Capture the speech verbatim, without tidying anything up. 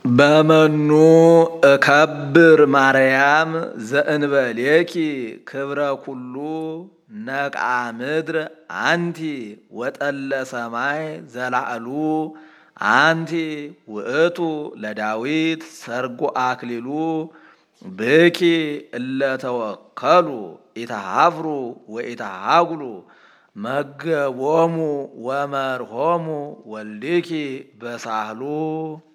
በመኑ እከብር ማርያም ዘእንበሌኪ ክብረ ኩሉ ነቅዓ ምድር አንቲ ወጠለ ሰማይ ዘላዕሉ አንቲ ውእቱ ለዳዊት ሰርጎ አክሊሉ ብኪ እለተወከሉ ኢተሃፍሩ ወኢተሃጉሉ መገቦሙ ወመርሆሙ ወልድኪ በሳህሉ